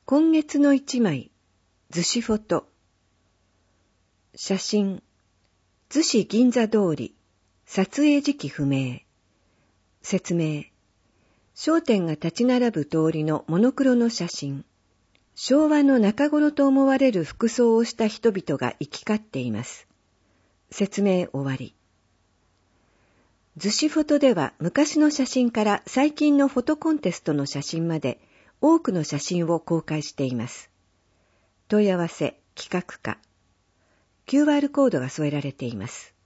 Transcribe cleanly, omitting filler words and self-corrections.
今月の一枚、逗子フォト。写真、逗子銀座通り、撮影時期不明。説明、商店が立ち並ぶ通りのモノクロの写真。昭和の中頃と思われる服装をした人々が行き交っています。説明終わり。逗子フォトでは昔の写真から最近のフォトコンテストの写真まで多くの写真を公開しています。問い合わせ、企画課。QR コードが添えられています。